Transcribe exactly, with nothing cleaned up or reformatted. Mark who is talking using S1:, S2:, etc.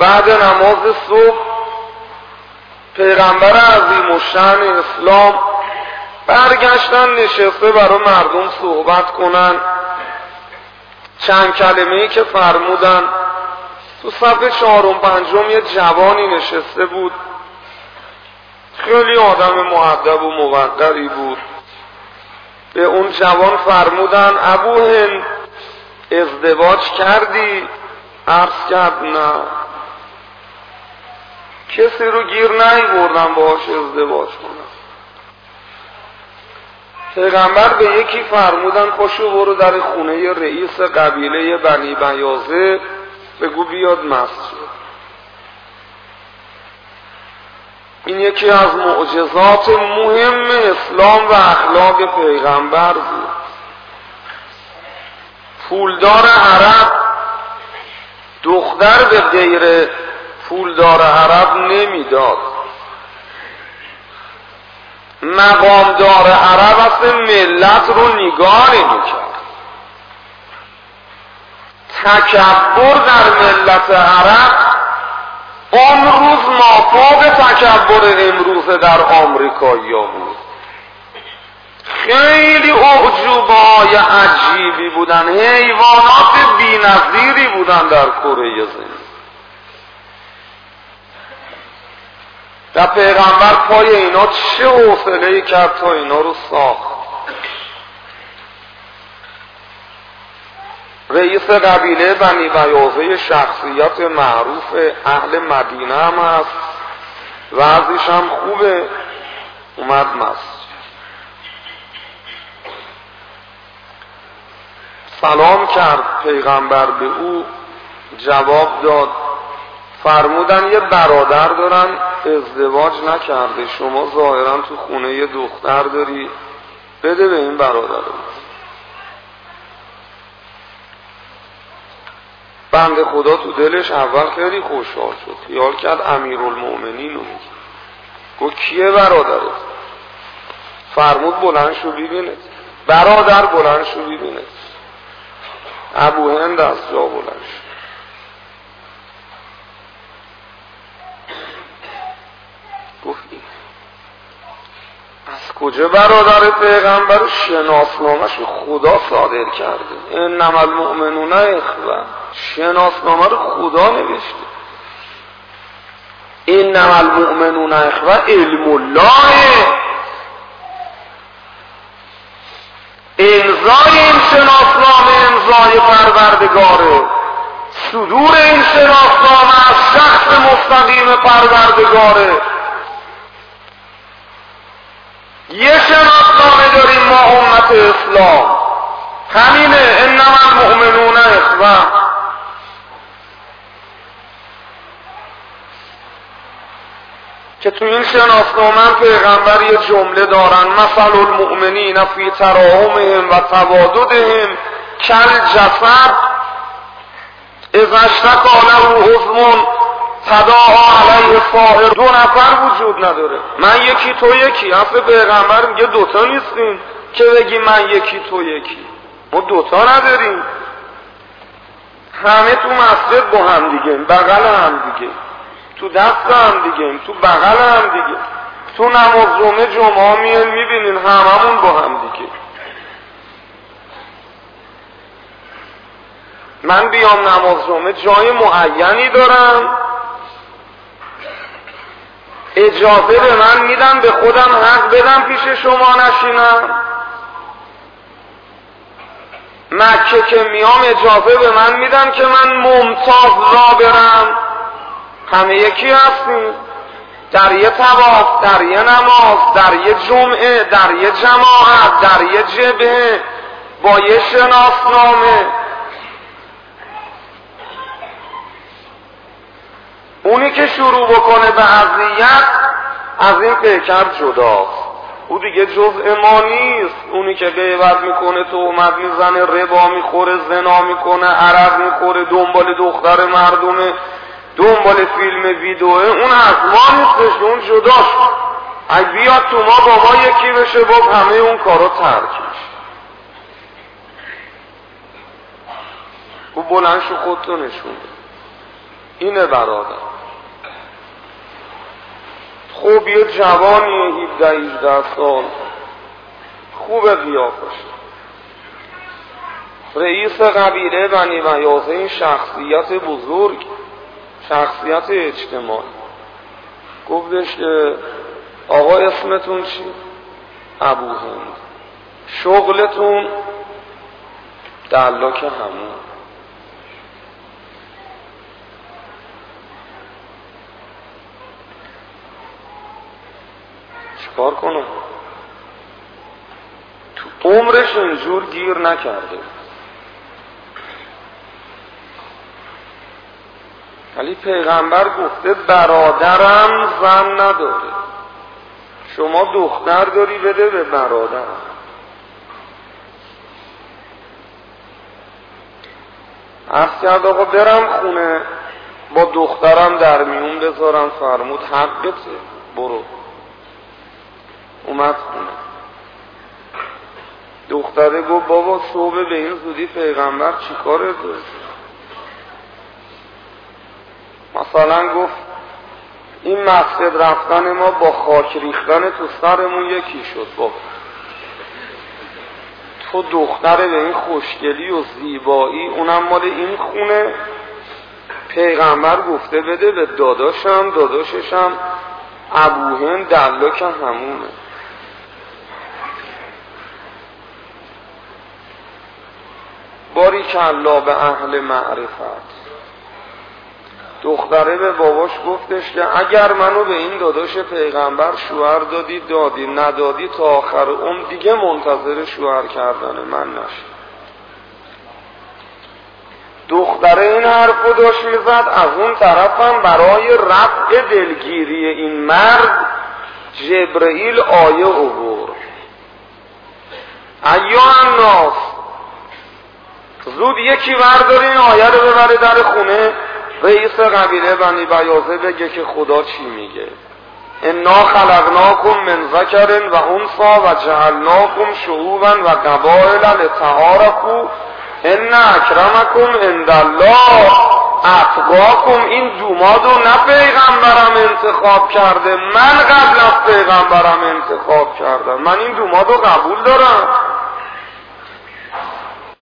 S1: بعد نماز صبح پیغمبر عظیم الشأن اسلام برگشتن نشسته برای مردم صحبت کنن. چند کلمه‌ای که فرمودن، تو صف چهارم پنجم یه جوانی نشسته بود، خیلی آدم مؤدب و موقری بود. به اون جوان فرمودن ابو هند ازدواج کردی؟ عرض کرد نه، کسی رو گیر نیاوردم باهاش ازدواج کنم. پیغمبر به یکی فرمودن پاشو برو در خونه رئیس قبیله بنی بیاضه بگو بیاد مسجد. این یکی از معجزات مهم اسلام و اخلاق پیغمبر بود. پولدار عرب دختر به غیر پولدار عرب نمیداد. مقامدار عرب اصلا ملت رو نگاه نمیکرد. تکبر در ملت عرب امروز مافوق تکبر امروز در آمریکایی ها بود. خیلی اعجوبای عجیبی بودن، حیوانات بی نظیری بودن در کره زمین. و پیغمبر پای اینا چه حوصله‌ای کرد تا اینا رو ساخت. رئیس قبیله بنی بیاضه شخصیت معروف اهل مدینه هم هست، وضعش هم خوبه. اومد مسجد سلام کرد، پیغمبر به او جواب داد، فرمودن یه برادر دارن ازدواج نکرده، شما ظاهرا تو خونه یه دختر داری، بده به این برادر. بنده خدا تو دلش اول خیلی خوشحال شد، خیال کرد امیرالمؤمنین رو میگه. گفت کیه برادره؟ فرمود بلند شو ببینه. برادر بلند شو ببینه. ابو هند از جا بلند شد. گفت این از کجا برادر پیغمبر؟ شناسنامه‌ش خدا صادر کرده. انما المؤمنون اخوه، شناسنامه رو خدا نوشته. انما المؤمنون اخوه علم الله. امضای این شناسنامه امضای پروردگاره، صدور این شناسنامه از شخص مستقیم پروردگاره. یه شناسنامه داریم ما امت اسلام، همینه، انما المؤمنون اخوه. که تو این شناسنامه پیغمبر یه جمله دارن، مثل المؤمنین فی تراحمهم و تواددهم کل جسد اذا اشتکى له عضو تداعی علیه سائر. دو نفر وجود نداره، من یکی تو یکی. اصل پیغمبر میگه دوتا نیستیم که بگی من یکی تو یکی، ما دوتا نداریم، همه تو مسجد با هم دیگه، بغل هم دیگه، تو دست هم دیگه، تو بغل هم دیگه، تو نماز جمعه جمعه میان میبینین هممون با هم دیگه. من بیام نماز جمعه جای معینی دارم، اجازه به من میدن به خودم حق بدم پیش شما نشینم؟ مکه که میام اجازه به من میدن که من ممتاز را برم؟ همه یکی هستیم، در یه طواف، در یه نماز، در یه جمعه، در یه جماعت، در یه جبهه، با یه شناسنامه. اونی که شروع بکنه به اذیت از این پیکر جداست، او دیگه جزء ما نیست. اونی که غیبت میکنه، تهمت میزنه، ربا میخوره، زنا میکنه، عرق میخوره، دنبال دختر مردمه، دنبال فیلم ویدئوه، اون از ما نیستش، اون جداست. اگه بیاد تو ما با ما یکی بشه، با همه اون کارا ترکش. او بلند شو خودتو نشون. اینه برادر. خب یه جوانی هفده هجده سال خوب قیافش، رئیس قبیله بنی میاثه، این شخصیت بزرگ، شخصیت اجتماعی، گفتش که آقا اسمتون چی؟ ابو هند. شغلتون؟ دلاک همون. چیکار کنم؟ تو عمرش اینجور گیر نکرده، ولی پیغمبر گفته برادرم زن نداره، شما دختر داری بده به برادرم. عرض کرد آقا برم خونه با دخترم در میون بذارم، فرمود حقته، برو. اومد خونه، دختره گفت بابا صبح به این زودی پیغمبر چی کاره داشت؟ مثلا گفت این مسجد رفتن ما با خاک ریختن تو سرمون یکی شد. بابا تو دختره به این خوشگلی و زیبایی، اونم مال این خونه، پیغمبر گفته بده به داداشم، داداششم ابو هند دلاک همونه. باریکالله به اهل معرفت. دختره به باباش گفتش که اگر منو به این داداش پیغمبر شوهر دادی دادی، ندادی تا آخر عمر دیگه منتظر شوهر کردن من نشی. دختره این حرفو داشت میزد، از اون طرفم برای رفع دلگیری این مرد جبرئیل آیه آورد. ایها الناس، زود یکی برداری این آیه رو ببره در خونه رئیس قبیله بنی میاثه، بگه که خدا چی میگه. انا خلقناکم من ذکر و انثی و جعلناکم شعوبا و قبائل لتعارفوا ان اکرمکم عند الله اتقاکم. این دومادو نه پیغمبرم انتخاب کرده، من قبل از پیغمبرم انتخاب کردم، من این دومادو قبول دارم.